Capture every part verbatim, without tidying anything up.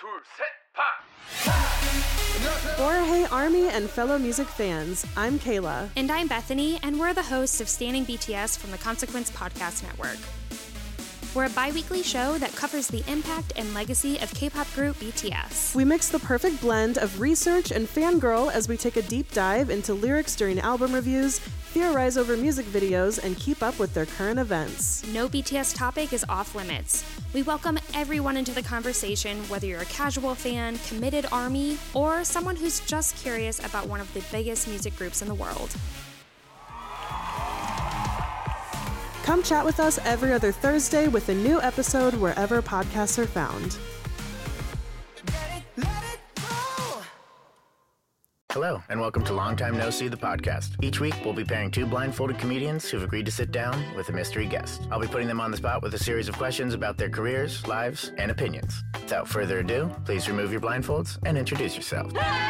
둘, 셋, 파! Or hey Army and fellow music fans, I'm Kayla. And I'm Bethany, and we're the hosts of Standing B T S from the Consequence Podcast Network. We're a bi-weekly show that covers the impact and legacy of K-pop group B T S. We mix the perfect blend of research and fangirl as we take a deep dive into lyrics during album reviews, theorize over music videos, and keep up with their current events. No B T S topic is off limits. We welcome everyone into the conversation, whether you're a casual fan, committed ARMY, or someone who's just curious about one of the biggest music groups in the world. Come chat with us every other Thursday with a new episode wherever podcasts are found. Hello, and welcome to Long Time No See, the podcast. Each week, we'll be pairing two blindfolded comedians who've agreed to sit down with a mystery guest. I'll be putting them on the spot with a series of questions about their careers, lives, and opinions. Without further ado, please remove your blindfolds and introduce yourselves.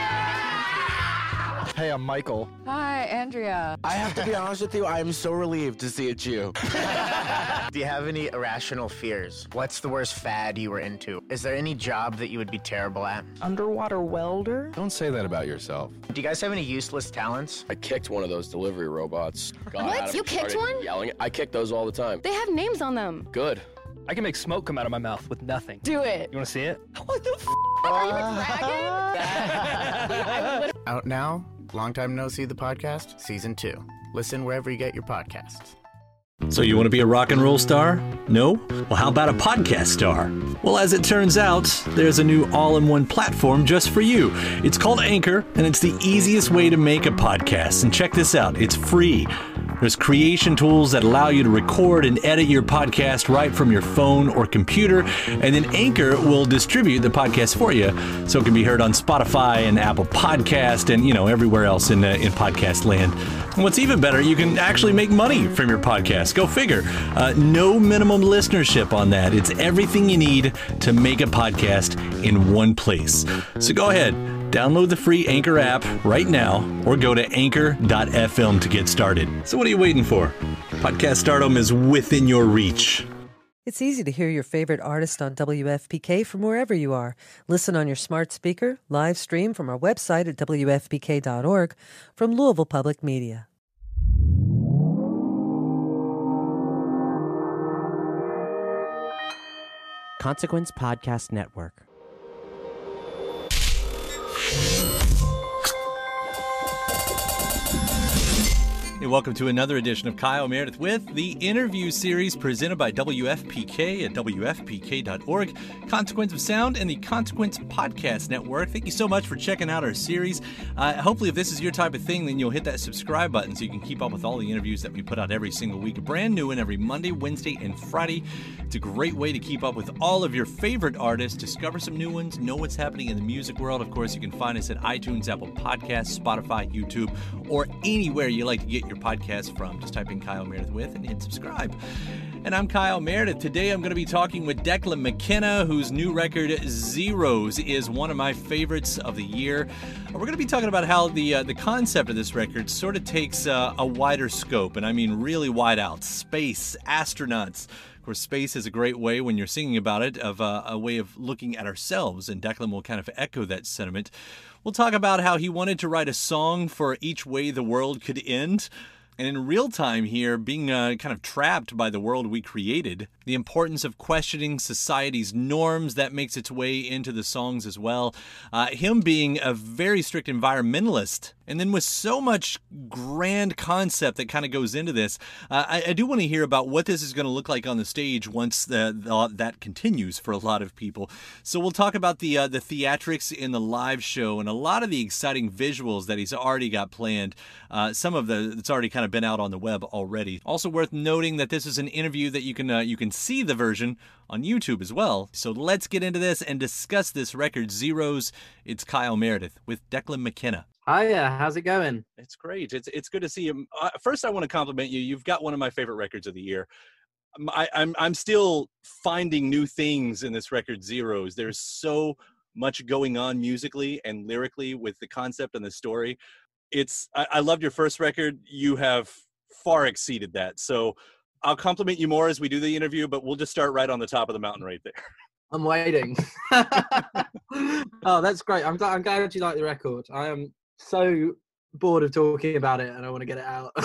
Hey, I'm Michael. Hi, Andrea. I have to be honest with you, I am so relieved to see it's you. Do you have any irrational fears? What's the worst fad you were into? Is there any job that you would be terrible at? Underwater welder? Don't say that about yourself. Do you guys have any useless talents? I kicked one of those delivery robots. Got What? at him, You kicked started one? Yelling. I kick those all the time. They have names on them. Good. I can make smoke come out of my mouth with nothing. Do it. You want to see it? What the f***? Are you a dragon? Out now, Long Time No See, the podcast, season two. Listen wherever you get your podcasts. So you want to be a rock and roll star? No? Well, how about a podcast star? Well, as it turns out, there's a new all-in-one platform just for you. It's called Anchor, and it's the easiest way to make a podcast. And check this out, it's free. There's creation tools that allow you to record and edit your podcast right from your phone or computer, and then Anchor will distribute the podcast for you, so it can be heard on Spotify and Apple Podcast and, you know, everywhere else in uh, in podcast land. And what's even better, you can actually make money from your podcast. Go figure. Uh, no minimum listenership on that. It's everything you need to make a podcast in one place. So go ahead. Download the free Anchor app right now or go to anchor dot f m to get started. So what are you waiting for? Podcast stardom is within your reach. It's easy to hear your favorite artist on W F P K from wherever you are. Listen on your smart speaker, live stream from our website at w f p k dot org from Louisville Public Media. Consequence Podcast Network. Hey, welcome to another edition of Kyle Meredith with the interview series presented by W F P K at w f p k dot org, Consequence of Sound, and the Consequence Podcast Network. Thank you so much for checking out our series. Uh, hopefully, if this is your type of thing, then you'll hit that subscribe button so you can keep up with all the interviews that we put out every single week. A brand new one every Monday, Wednesday, and Friday. It's a great way to keep up with all of your favorite artists, discover some new ones, know what's happening in the music world. Of course, you can find us at iTunes, Apple Podcasts, Spotify, YouTube, or anywhere you like to get your podcast from. Just type in Kyle Meredith with and hit subscribe. And I'm Kyle Meredith. Today I'm going to be talking with Declan McKenna, whose new record Zeros is one of my favorites of the year. We're going to be talking about how the uh, the concept of this record sort of takes uh, a wider scope, and I mean really wide out. Space, astronauts. Of course, space is a great way when you're singing about it of uh, a way of looking at ourselves, and Declan will kind of echo that sentiment. We'll talk about how he wanted to write a song for each way the world could end. And in real time here, being uh, kind of trapped by the world we created, the importance of questioning society's norms, that makes its way into the songs as well. Uh, him being a very strict environmentalist, and then with so much grand concept that kind of goes into this, uh, I, I do want to hear about what this is going to look like on the stage once the, the, that continues for a lot of people. So we'll talk about the uh, the theatrics in the live show and a lot of the exciting visuals that he's already got planned. Uh, some of the it's already kind of been out on the web already. Also worth noting that this is an interview that you can uh, you can see the version on YouTube as well. So let's get into this and discuss this record, Zeros. It's Kyle Meredith with Declan McKenna. Hiya, how's it going? It's great. It's it's good to see you. Uh, first, I want to compliment you. You've got one of my favorite records of the year. I, I'm I'm still finding new things in this record, Zeros. There's so much going on musically and lyrically with the concept and the story. It's I, I loved your first record. You have far exceeded that. So I'll compliment you more as we do the interview, but we'll just start right on the top of the mountain right there. I'm waiting. Oh, that's great. I'm glad, I'm glad you like the record. I am so bored of talking about it and I want to get it out.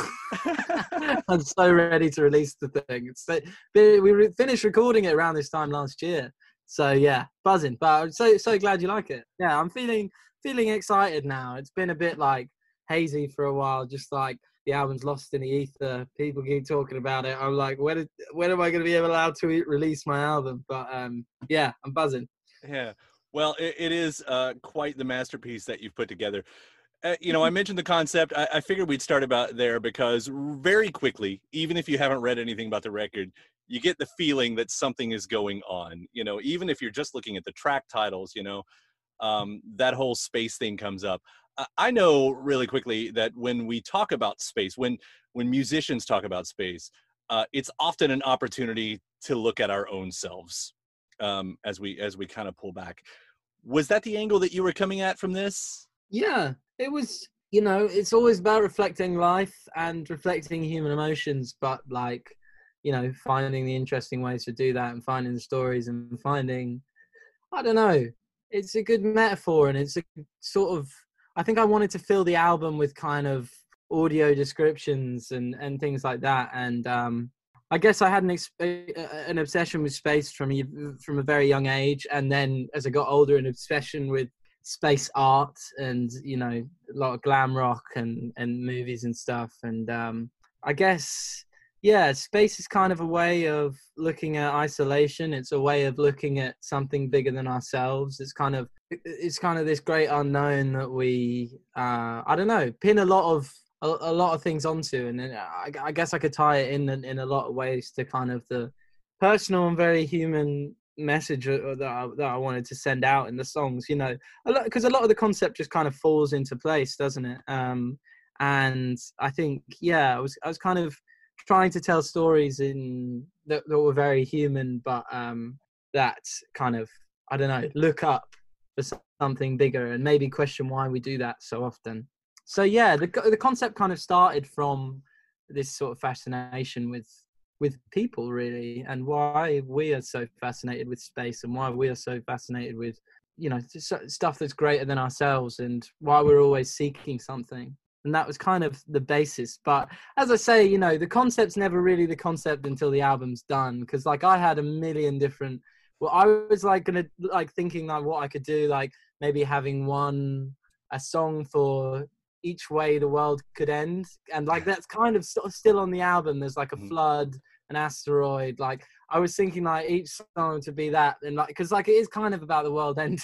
I'm so ready to release the thing. It's, we re- finished recording it around this time last year. So yeah, buzzing. But I'm so so glad you like it. Yeah, I'm feeling feeling excited now. It's been a bit like hazy for a while, just like the album's lost in the ether. People keep talking about it. I'm like, when, when am I going to be allowed to release my album? But um, yeah, I'm buzzing. Yeah. Well, it, it is uh, quite the masterpiece that you've put together. Uh, you know, I mentioned the concept. I, I figured we'd start about there because very quickly, even if you haven't read anything about the record, you get the feeling that something is going on. You know, even if you're just looking at the track titles, you know, um, that whole space thing comes up. Uh, I know really quickly that when we talk about space, when when musicians talk about space, uh, it's often an opportunity to look at our own selves um, as we as we kind of pull back. Was that the angle that you were coming at from this? Yeah, it was, you know, it's always about reflecting life and reflecting human emotions, but like, you know, finding the interesting ways to do that and finding the stories and finding, I don't know, it's a good metaphor and it's a sort of, I think I wanted to fill the album with kind of audio descriptions and, and things like that. And um, I guess I had an, ex- an obsession with space from a, from a very young age. And then as I got older, an obsession with space art and, you know, a lot of glam rock and, and movies and stuff. And um, I guess, yeah, space is kind of a way of looking at isolation. It's a way of looking at something bigger than ourselves. It's kind of, it's kind of this great unknown that we, uh, I don't know, pin a lot of, a, a lot of things onto. And then I, I guess I could tie it in, in a lot of ways to kind of the personal and very human message that I, that I wanted to send out in the songs, you know, a lot, because a lot of the concept just kind of falls into place, doesn't it? Um, and I think, yeah, I was, I was kind of trying to tell stories in that, that were very human, but um, that kind of, I don't know, look up for something bigger and maybe question why we do that so often. So yeah, the the concept kind of started from this sort of fascination with with people, really, and why we are so fascinated with space and why we are so fascinated with, you know, stuff that's greater than ourselves and why we're always seeking something. And that was kind of the basis. But as I say, you know, the concept's never really the concept until the album's done. Because like I had a million different, well, I was like going to like thinking like what I could do, like maybe having one, a song for each way the world could end. And like, that's kind of st- still on the album. There's like a flood, an asteroid. Like I was thinking like each song to be that. And like, cause like it is kind of about the world ending.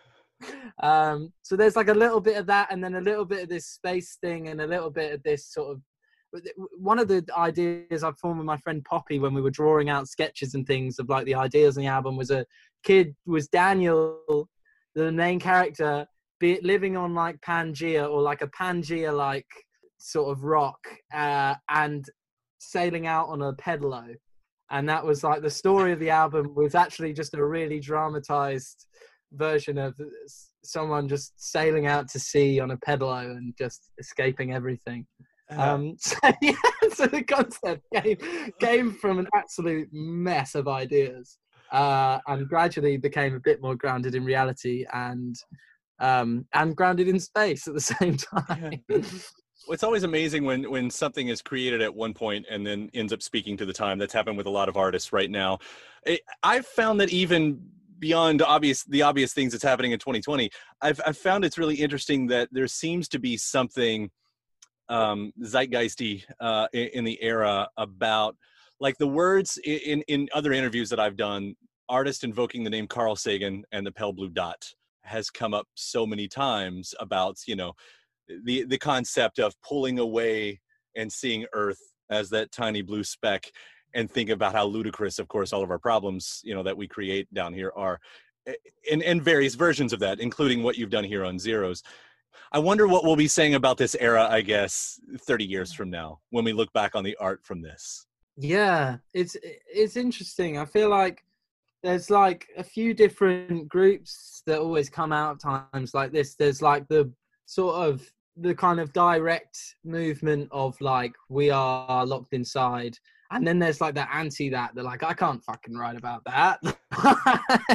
um so there's like a little bit of that and then a little bit of this space thing and a little bit of this sort of, one of the ideas I formed with my friend Poppy when we were drawing out sketches and things of like the ideas in the album was a kid, was Daniel, the main character, be it living on like Pangea or like a Pangea like sort of rock uh and sailing out on a pedalo. And that was like the story of the album was actually just a really dramatized version of someone just sailing out to sea on a pedalo and just escaping everything. Uh-huh. Um, so yeah, so the concept came, came from an absolute mess of ideas uh, and gradually became a bit more grounded in reality and um, and grounded in space at the same time. Yeah. Well, it's always amazing when when something is created at one point and then ends up speaking to the time. That's happened with a lot of artists right now. It, I've found that even beyond obvious the obvious things that's happening in twenty twenty, I've, I've found it's really interesting that there seems to be something um, zeitgeisty uh, in, in the era about, like the words in, in other interviews that I've done, artists invoking the name Carl Sagan and the pale blue dot has come up so many times about, you know, the, the concept of pulling away and seeing Earth as that tiny blue speck. And think about how ludicrous, of course, all of our problems, you know, that we create down here are, in, in various versions of that, including what you've done here on Zeros. I wonder what we'll be saying about this era, I guess, thirty years from now, when we look back on the art from this. Yeah, it's it's interesting. I feel like there's like a few different groups that always come out times like this. There's like the sort of the kind of direct movement of like, we are locked inside. And then there's like that anti that they're like, I can't fucking write about that. I,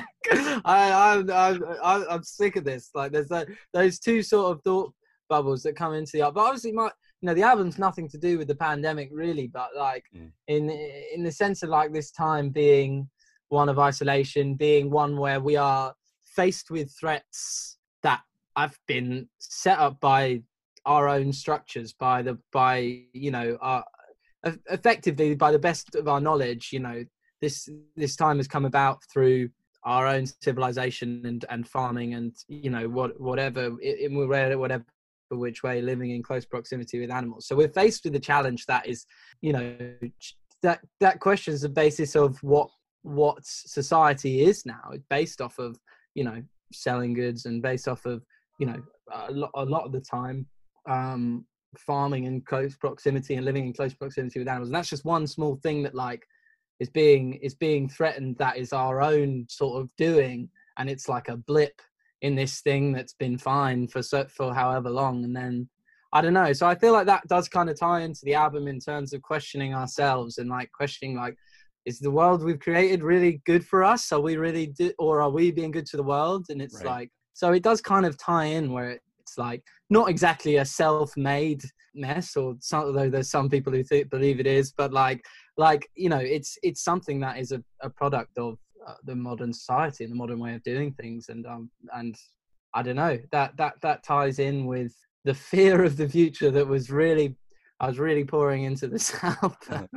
I, I, I, I'm sick of this. Like there's that, those two sort of thought bubbles that come into the art. But obviously, my, you know, the album's nothing to do with the pandemic really, but like mm. in in the sense of like this time being one of isolation, being one where we are faced with threats that have been set up by our own structures, by the by you know our effectively by the best of our knowledge. You know, this this time has come about through our own civilization and and farming and you know what whatever it, it, whatever which way, living in close proximity with animals. So we're faced with a challenge that is, you know, that that questions the basis of what what society is now. It's based off of, you know, selling goods and based off of, you know, a lot, a lot of the time um, farming in close proximity and living in close proximity with animals. And that's just one small thing that like is being is being threatened. That is our own sort of doing, and it's like a blip in this thing that's been fine for for however long, and then I don't know. So I feel like that does kind of tie into the album in terms of questioning ourselves and like questioning like, is the world we've created really good for us? Are we really, do, or are we being good to the world? And it's right. like, so it does kind of tie in where it's like not exactly a self-made mess, or some, although there's some people who th- believe it is, but like like you know, it's it's something that is a, a product of Uh, the modern society and the modern way of doing things, and um and I don't know, that that that ties in with the fear of the future that was really I was really pouring into this album.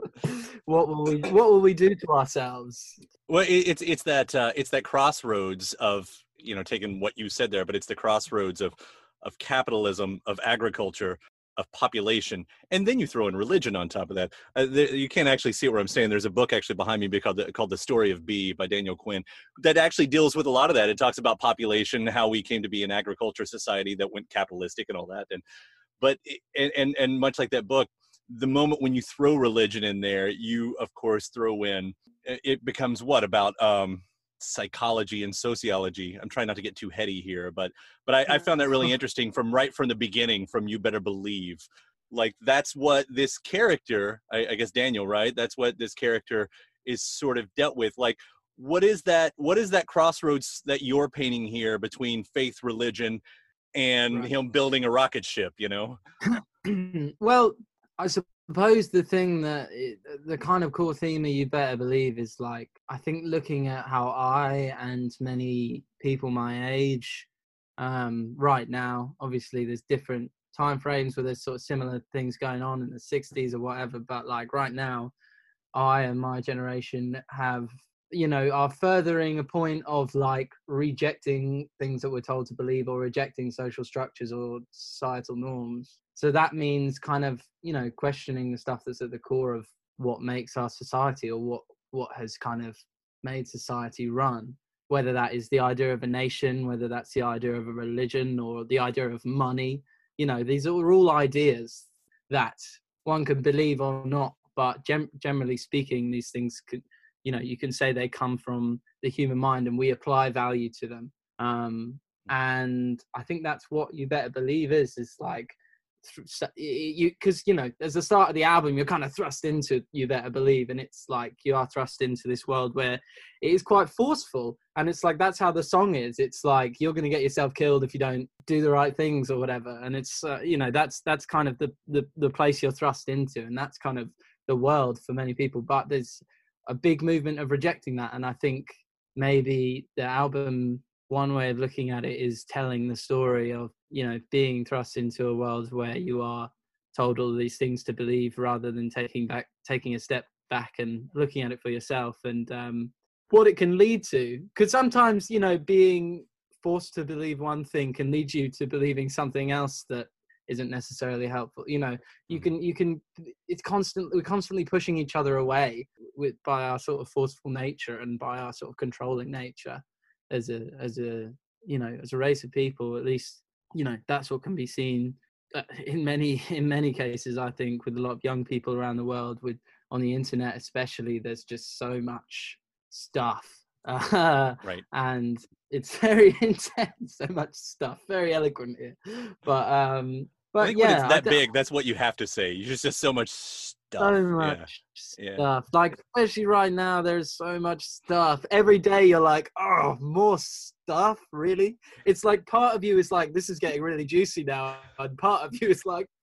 what will we what will we do to ourselves? Well, it, it's it's that uh, it's that crossroads of, you know, taking what you said there, but it's the crossroads of of capitalism, of agriculture, of population, and then you throw in religion on top of that. Uh, there, you can't actually see it where I'm saying. There's a book actually behind me called the, called The Story of B by Daniel Quinn that actually deals with a lot of that. It talks about population, how we came to be an agriculture society that went capitalistic and all that. And but and and, and much like that book, the moment when you throw religion in there, you of course throw in, it becomes what about um psychology and sociology. I'm trying not to get too heady here, but but I, I found that really interesting from right from the beginning, from You Better Believe. Like that's what this character, I, I guess Daniel, right? That's what this character is sort of dealt with. Like, what is that? What is that crossroads that you're painting here between faith, religion, and right. him building a rocket ship? You know. Well, I suppose the thing that it, the kind of core theme of You Better Believe is like, I think looking at how I and many people my age um, right now, obviously there's different time frames where there's sort of similar things going on in the sixties or whatever, but like right now, I and my generation have, you know, are furthering a point of like rejecting things that we're told to believe or rejecting social structures or societal norms. So that means kind of, you know, questioning the stuff that's at the core of what makes our society, or what, what has kind of made society run, whether that is the idea of a nation, whether that's the idea of a religion or the idea of money. You know, these are all ideas that one can believe or not, but gem- generally speaking, these things could, you know, you can say they come from the human mind and we apply value to them. Um, and I think that's what You Better Believe is, is like, you because you know, as the start of the album, you're kind of thrust into You Better Believe, and it's like you are thrust into this world where it is quite forceful, and it's like that's how the song is. It's like you're going to get yourself killed if you don't do the right things or whatever, and it's uh, you know, that's that's kind of the, the the place you're thrust into, and that's kind of the world for many people. But there's a big movement of rejecting that, and I think maybe the album, one way of looking at it is telling the story of, you know, being thrust into a world where you are told all these things to believe, rather than taking back, taking a step back and looking at it for yourself, and um, what it can lead to. Because sometimes, you know, being forced to believe one thing can lead you to believing something else that isn't necessarily helpful. You know, you can, you can, it's constantly, we're constantly pushing each other away with, by our sort of forceful nature and by our sort of controlling nature. As a, as a, you know, as a race of people, at least, you know, that's what can be seen in many, in many cases, I think, with a lot of young people around the world, with on the internet, especially, there's just so much stuff. Uh, right. And it's very intense, so much stuff, very eloquent here. But, um, But I think yeah, when it's that I, big, that's what you have to say. There's just so much stuff. So much yeah. stuff. Yeah. Like, especially right now, there's so much stuff. Every day you're like, oh, more stuff, really? It's like part of you is like, this is getting really juicy now. And part of you is like,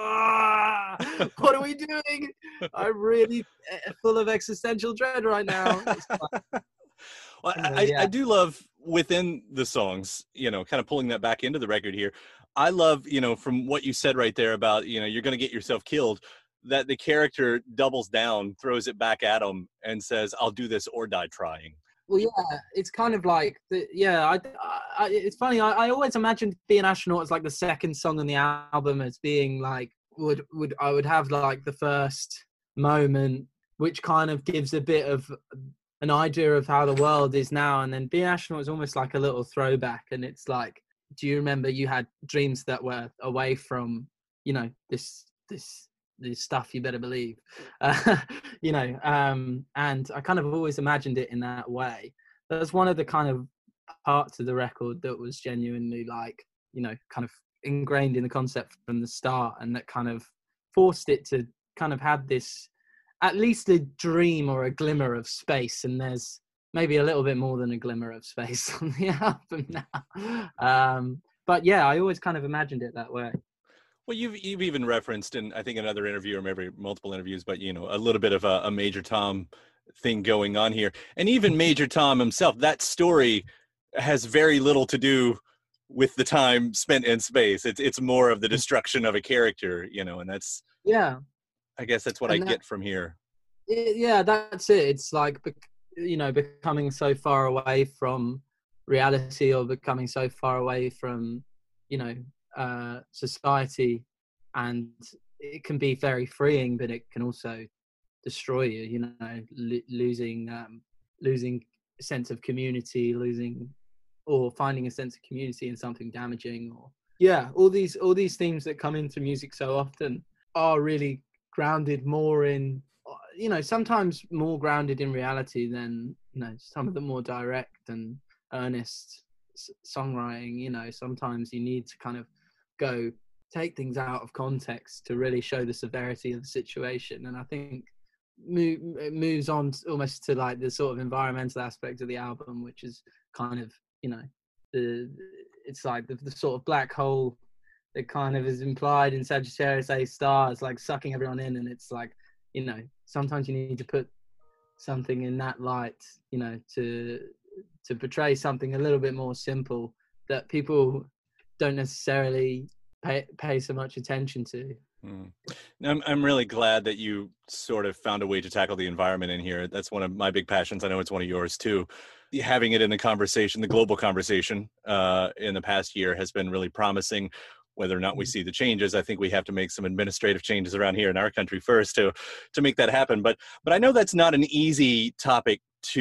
ah, what are we doing? I'm really full of existential dread right now. It's like, well, I, yeah. I, I do love within the songs, you know, kind of pulling that back into the record here. I love, you know, from what you said right there about, you know, you're going to get yourself killed, that the character doubles down, throws it back at him and says, I'll do this or die trying. Well, yeah, it's kind of like, the, yeah, I, I, it's funny. I, I always imagined Be an Astronaut as like the second song on the album as being like, would, would, I would have like the first moment, which kind of gives a bit of an idea of how the world is now. And then Be an Astronaut is almost like a little throwback. And it's like, do you remember you had dreams that were away from, you know, this, this, this stuff, you better believe, uh, you know, um, and I kind of always imagined it in that way. That's one of the kind of parts of the record that was genuinely like, you know, kind of ingrained in the concept from the start, and that kind of forced it to kind of have this, at least a dream or a glimmer of space. And there's maybe a little bit more than a glimmer of space on the album now. Um, but yeah, I always kind of imagined it that way. Well, you've you've even referenced in, I think, another interview or maybe multiple interviews, but, you know, a little bit of a, a Major Tom thing going on here. And even Major Tom himself, that story has very little to do with the time spent in space. It's it's more of the destruction of a character, you know, and that's, yeah, I guess that's what and I that, get from here. It, yeah, that's it. It's like, you know, becoming so far away from reality, or becoming so far away from, you know, uh, society, and it can be very freeing, but it can also destroy you, you know, lo- losing, um, losing a sense of community, losing or finding a sense of community in something damaging, or yeah, all these, all these themes that come into music so often are really grounded more in, you know, sometimes more grounded in reality than, you know, some of the more direct and earnest s- songwriting. You know, sometimes you need to kind of go take things out of context to really show the severity of the situation. And I think move, it moves on almost to like the sort of environmental aspect of the album, which is kind of, you know, the it's like the, the sort of black hole that kind of is implied in Sagittarius A star. It's like sucking everyone in, and it's like, you know, sometimes you need to put something in that light, you know, to to portray something a little bit more simple that people don't necessarily pay pay so much attention to. Mm. I'm I'm really glad that you sort of found a way to tackle the environment in here. That's one of my big passions. I know it's one of yours too. Having it in the conversation, the global conversation, uh, in the past year has been really promising. Whether or not we see the changes, I think we have to make some administrative changes around here in our country first to to make that happen. But but I know that's not an easy topic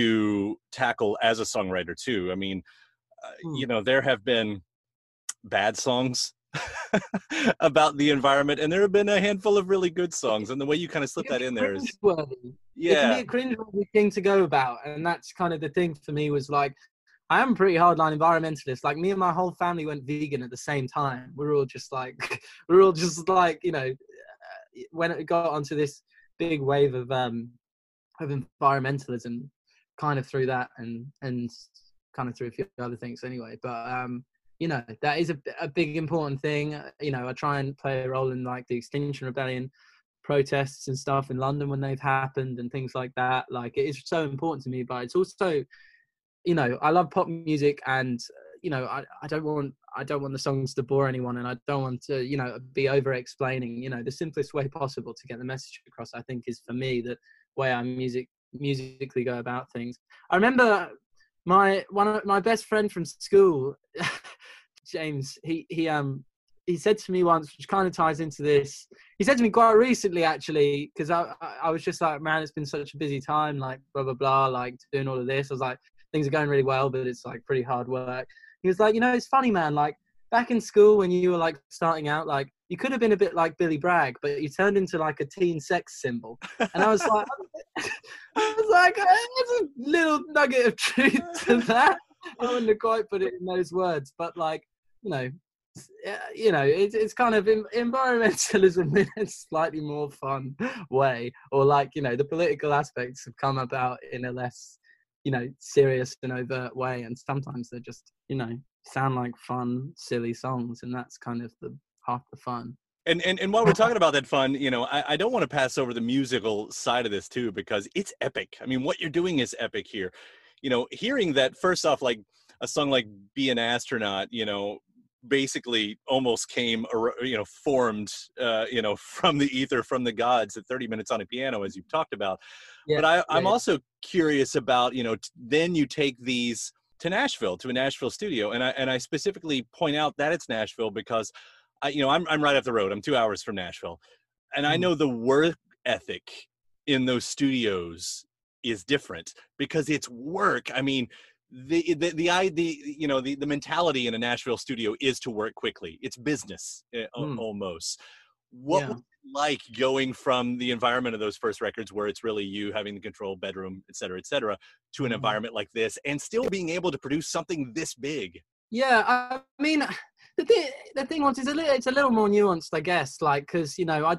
to tackle as a songwriter too. I mean, uh, hmm. you know, there have been bad songs about the environment, and there have been a handful of really good songs, and the way you kind of slip that in there is, yeah, it can be a cringeworthy thing to go about. And that's kind of the thing for me, was like, I am a pretty hardline environmentalist. Like, me and my whole family went vegan at the same time. We're all just like, we're all just like, you know, when it got onto this big wave of um of environmentalism, kind of through that, and and kind of through a few other things anyway. But um, you know, that is a, a big important thing. You know, I try and play a role in like the Extinction Rebellion protests and stuff in London when they've happened and things like that. Like, it is so important to me, but it's also, you know, I love pop music, and you know, I, I don't want I don't want the songs to bore anyone, and I don't want to, you know, be over explaining. You know, the simplest way possible to get the message across, I think, is for me the way I music musically go about things. I remember my one of my best friend from school, James. He he um he said to me once, which kind of ties into this. He said to me quite recently, actually, because I I was just like, man, it's been such a busy time, like blah blah blah, like doing all of this. I was like, things are going really well, but it's like pretty hard work. He was like, you know, it's funny, man, like back in school when you were like starting out, like you could have been a bit like Billy Bragg, but you turned into like a teen sex symbol. And I was like, I was like, there's a little nugget of truth to that. I wouldn't have quite put it in those words, but like, you know, uh, you know, it's it's kind of in, environmentalism in a slightly more fun way, or like, you know, the political aspects have come about in a less, you know, serious and overt way, and sometimes they're just, you know, sound like fun, silly songs, and that's kind of the half the fun. And, and and while we're talking about that fun, you know, I, I don't want to pass over the musical side of this too, because it's epic. I mean, what you're doing is epic here. You know, hearing that, first off, like a song like Be an Astronaut, you know, basically almost came, you know, formed, uh, you know, from the ether, from the gods at thirty minutes on a piano, as you've talked about. Yeah, but I, I'm yeah. also curious about, you know, t- then you take these to Nashville, to a Nashville studio. And I, and I specifically point out that it's Nashville because I, you know, I'm I'm right up the road. I'm two hours from Nashville, and I know the work ethic in those studios is different because it's work. I mean, the the the idea, you know, the the mentality in a Nashville studio is to work quickly. It's business uh, mm. almost. What yeah. was it like going from the environment of those first records, where it's really you having the control bedroom, et cetera, et cetera, to an mm. environment like this, and still being able to produce something this big? Yeah, I mean. The thing, the thing was, it's a little, it's a little more nuanced, I guess. Like, because you know, I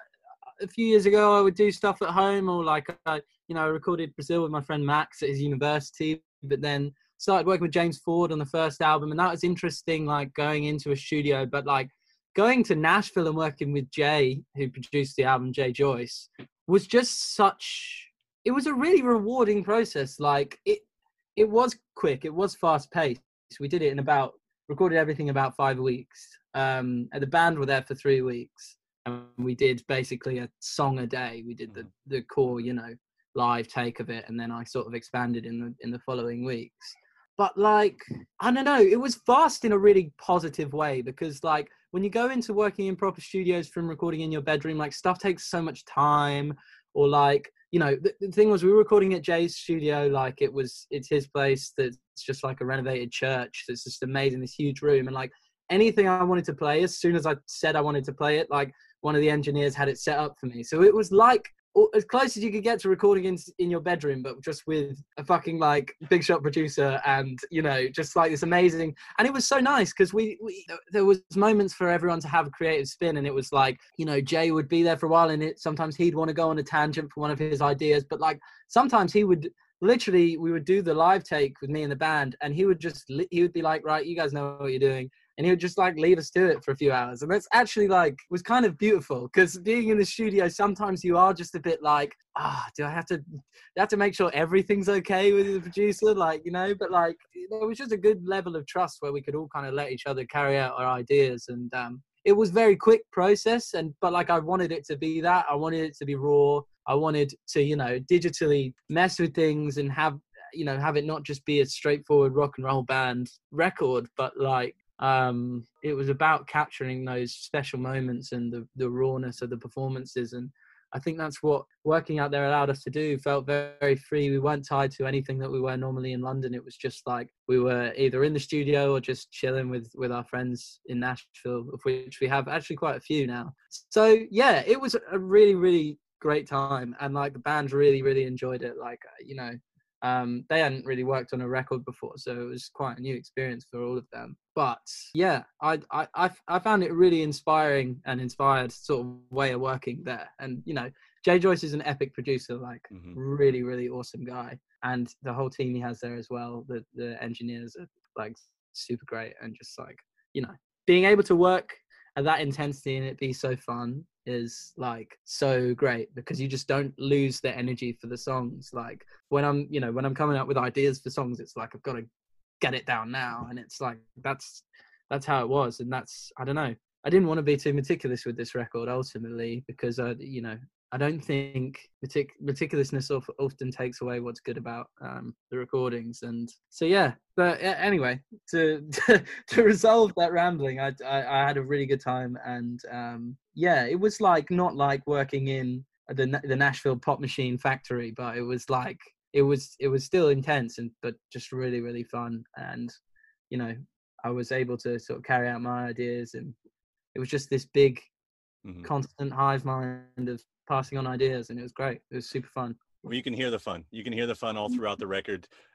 a few years ago I would do stuff at home, or like, I, you know, I recorded Brazil with my friend Max at his university, but then started working with James Ford on the first album, and that was interesting. Like going into a studio, but like going to Nashville and working with Jay, who produced the album, Jay Joyce, was just such. It was a really rewarding process. Like it, it was quick. It was fast paced. We did it in about. Recorded everything about five weeks. Um, and the band were there for three weeks. And we did basically a song a day. We did the, the core, you know, live take of it. And then I sort of expanded in the in the following weeks. But like, I don't know, it was fast in a really positive way, because like when you go into working in proper studios from recording in your bedroom, like stuff takes so much time. Or like, you know, the, the thing was we were recording at Jay's studio, like it was, it's his place that's just like a renovated church. It's just amazing, this huge room. And like anything I wanted to play, as soon as I said I wanted to play it, like one of the engineers had it set up for me. So it was like as close as you could get to recording in, in your bedroom, but just with a fucking like big shot producer and, you know, just like this amazing. And it was so nice because we, we, there was moments for everyone to have a creative spin. And it was like, you know, Jay would be there for a while and it, sometimes he'd want to go on a tangent for one of his ideas. But like sometimes he would literally, we would do the live take with me and the band and he would just, he would be like, right, you guys know what you're doing. And he would just like leave us to it for a few hours. And that's actually like, was kind of beautiful because being in the studio, sometimes you are just a bit like, ah, oh, do I have to, do I have to make sure everything's okay with the producer? Like, you know, but like, there was just a good level of trust where we could all kind of let each other carry out our ideas. And um, it was very quick process. And, but like, I wanted it to be that. I wanted it to be raw. I wanted to, you know, digitally mess with things and have, you know, have it not just be a straightforward rock and roll band record, but like, um it was about capturing those special moments and the, the rawness of the performances. And I think that's what working out there allowed us to do. Felt very, very free. We weren't tied to anything that we were normally in London. It was just like we were either in the studio or just chilling with with our friends in Nashville, of which we have actually quite a few now. So yeah, it was a really really great time, and like the band really really enjoyed it. Like, you know, Um, they hadn't really worked on a record before, so it was quite a new experience for all of them. But yeah, I I I found it really inspiring and inspired sort of way of working there. And you know, Jay Joyce is an epic producer, like mm-hmm. really really awesome guy, and the whole team he has there as well. The the engineers are like super great, and just like, you know, being able to work at that intensity and it be so fun is like so great, because you just don't lose the energy for the songs. Like when I'm, you know, when I'm coming up with ideas for songs, it's like, I've got to get it down now. And it's like, that's, that's how it was. And that's, I don't know. I didn't want to be too meticulous with this record ultimately, because, uh, you know, I don't think metic- meticulousness often takes away what's good about um, the recordings. And so, yeah, but uh, anyway, to, to to resolve that rambling, I, I, I had a really good time. And um, yeah, it was like, not like working in the the Nashville Pop Machine factory, but it was like, it was, it was still intense, and but just really, really fun. And, you know, I was able to sort of carry out my ideas, and it was just this big, mm-hmm. constant hive mind of passing on ideas, and it was great. It was super fun. Well, you can hear the fun. You can hear the fun all throughout the record.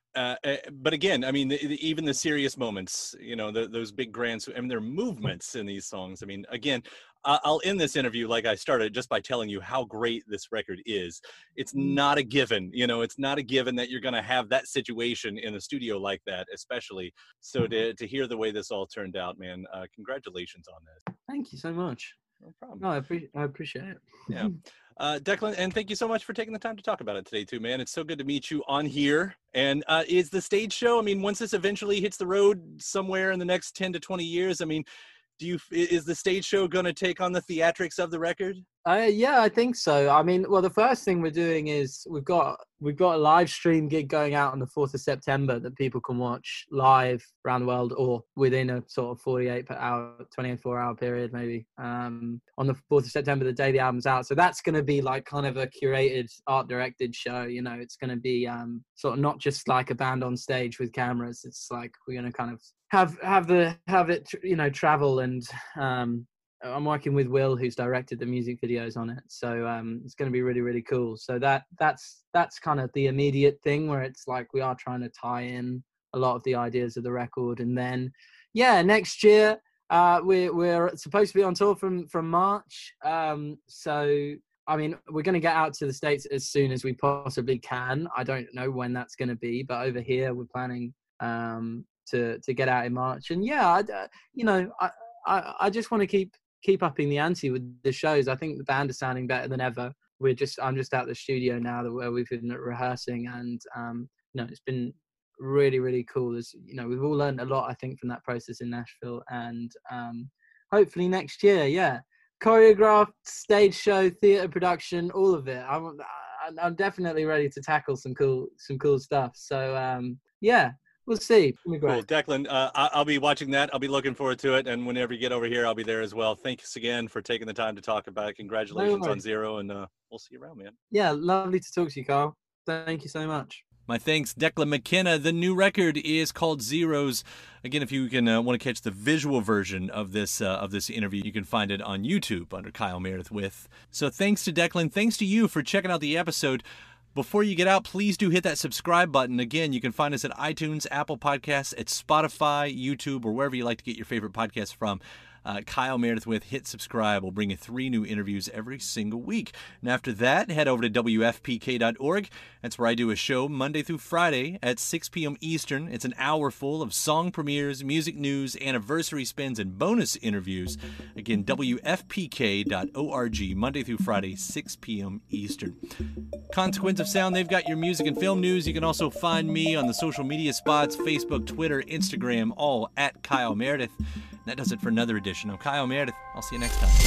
Uh, but again, I mean, the, the, even the serious moments, you know, the, those big grand, I mean, there are movements in these songs. I mean, again, I'll end this interview like I started just by telling you how great this record is. It's not a given, you know, it's not a given that you're going to have that situation in the studio like that, especially. So to, to hear the way this all turned out, man, uh, congratulations on this. Thank you so much. No problem. No, I, pre- I appreciate it. Yeah. Uh, Declan, and thank you so much for taking the time to talk about it today too, man. It's so good to meet you on here. And uh, is the stage show, I mean, once this eventually hits the road somewhere in the next ten to twenty years, I mean, do you, is the stage show going to take on the theatrics of the record? Uh, yeah, I think so. I mean, well, the first thing we're doing is we've got we've got a live stream gig going out on the fourth of September that people can watch live around the world or within a sort of forty-eight hour, twenty-four hour period, maybe, um, on the fourth of September, the day the album's out. So that's going to be like kind of a curated, art directed show. You know, it's going to be um, sort of not just like a band on stage with cameras. It's like we're going to kind of have have the have it, you know, travel and um, I'm working with Will, who's directed the music videos on it. So um, it's going to be really, really cool. So that that's that's kind of the immediate thing where it's like we are trying to tie in a lot of the ideas of the record. And then, yeah, next year uh, we're, we're supposed to be on tour from, from March. Um, so, I mean, we're going to get out to the States as soon as we possibly can. I don't know when that's going to be, but over here we're planning um, to, to get out in March. And yeah, I, uh, you know, I, I, I just want to keep, keep upping the ante with the shows. I think the band is sounding better than ever. We're just, I'm just out the studio now that where we've been rehearsing, and um, you know, it's been really, really cool. There's, you know, we've all learned a lot, I think, from that process in Nashville, and um, hopefully next year, yeah, choreographed, stage show, theater production, all of it. I'm, I'm definitely ready to tackle some cool, some cool stuff. So um, yeah. We'll see. Cool. Declan, uh, I'll be watching that. I'll be looking forward to it. And whenever you get over here, I'll be there as well. Thanks again for taking the time to talk about it. Congratulations no on Zero, and uh, we'll see you around, man. Yeah, lovely to talk to you, Carl. Thank you so much. My thanks, Declan McKenna. The new record is called Zeros. Again, if you can uh, want to catch the visual version of this uh, of this interview, you can find it on YouTube under Kyle Meredith With. So thanks to Declan. Thanks to you for checking out the episode. Before you get out, please do hit that subscribe button. Again, you can find us at iTunes, Apple Podcasts, at Spotify, YouTube, or wherever you like to get your favorite podcasts from. Uh, Kyle Meredith With, hit subscribe. We'll bring you three new interviews every single week. And after that, head over to W F P K dot org. That's where I do a show Monday through Friday at six p.m. Eastern. It's an hour full of song premieres, music news, anniversary spins, and bonus interviews. Again, W F P K dot org, Monday through Friday, six p.m. Eastern. Consequence of Sound, they've got your music and film news. You can also find me on the social media spots, Facebook, Twitter, Instagram, all at Kyle Meredith. That does it for another edition of Kyle Meredith. I'll see you next time.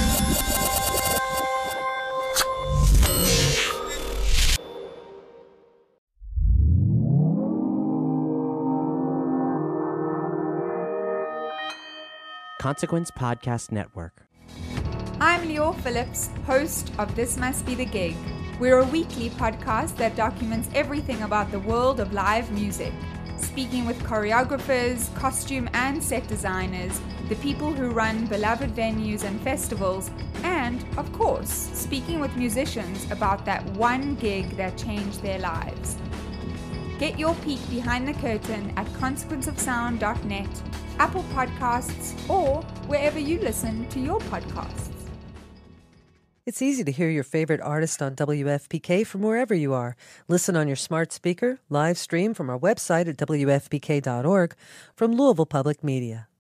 Consequence Podcast Network. I'm Lior Phillips, host of This Must Be the Gig. We're a weekly podcast that documents everything about the world of live music. Speaking with choreographers, costume and set designers, the people who run beloved venues and festivals, and, of course, speaking with musicians about that one gig that changed their lives. Get your peek behind the curtain at consequence of sound dot net, Apple Podcasts, or wherever you listen to your podcasts. It's easy to hear your favorite artist on W F P K from wherever you are. Listen on your smart speaker, live stream from our website at W F P K dot org, from Louisville Public Media.